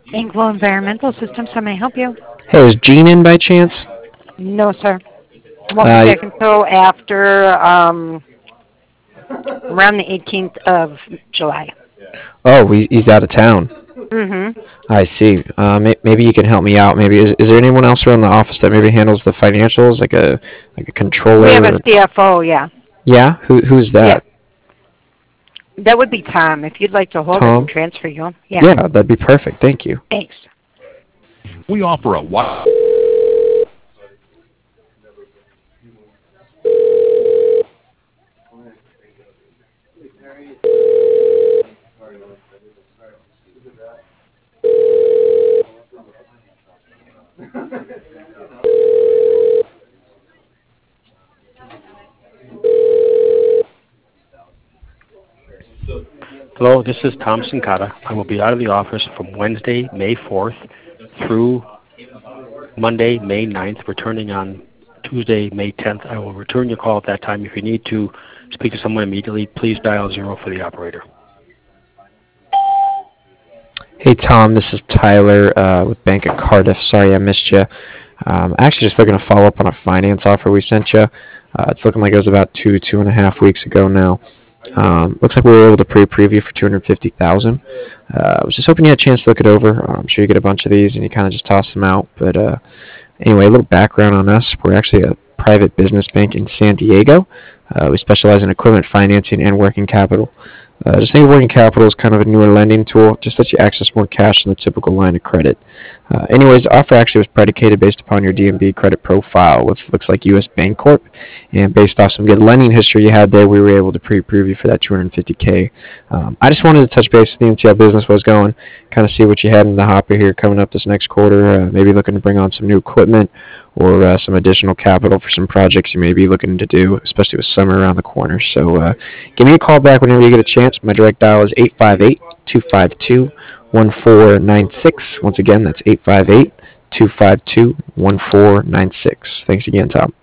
Anglo Environmental Systems, how may I help you? Hey, is Gene in by chance? No, sir. Won't be Uh, back until after around the 18th of July. oh, he's out of town. Mm-hmm. I see. Maybe you can help me out. Maybe is there anyone else around the office that maybe handles the financials, like a We have a controller? CFO, yeah. Yeah, who's Yeah. that? That would be Tom. If you'd like to hold, I can Tom? transfer you. Yeah. Yeah, that'd be perfect. Thank you. Thanks. We offer a wide. Hello, this is Tom Sincata. I will be out of the office from Wednesday, May 4th through Monday, May 9th, returning on Tuesday, May 10th. I will return your call at that time. If you need to speak to someone immediately, please dial 0 for the operator. Hey Tom, this is Tyler with Bank of Cardiff. Sorry I missed you. Actually, just looking to follow up on a finance offer we sent you. It's looking like it was about 2.5 weeks ago now. Looks like we were able to pre-preview for 250,000. I was just hoping you had a chance to look it over. I'm sure you get a bunch of these and you kind of just toss them out. But anyway, a little background on us. We're actually a private business bank in San Diego. We specialize in equipment financing and working capital. Just think of working capital as kind of a newer lending tool, just lets you access more cash than the typical line of credit. Anyways, the offer actually was predicated based upon your DNB credit profile, which looks like U.S. Bancorp, and based off some good lending history you had there, we were able to pre-approve you for that 250K. I just wanted to touch base with you and see how business was going, kind of see what you had in the hopper here coming up this next quarter, maybe looking to bring on some new equipment or some additional capital for some projects you may be looking to do, especially with summer around the corner. So give me a call back whenever you get a chance. My direct dial is 858-252-1496. Once again, that's 858-252-1496. Thanks again, Tom.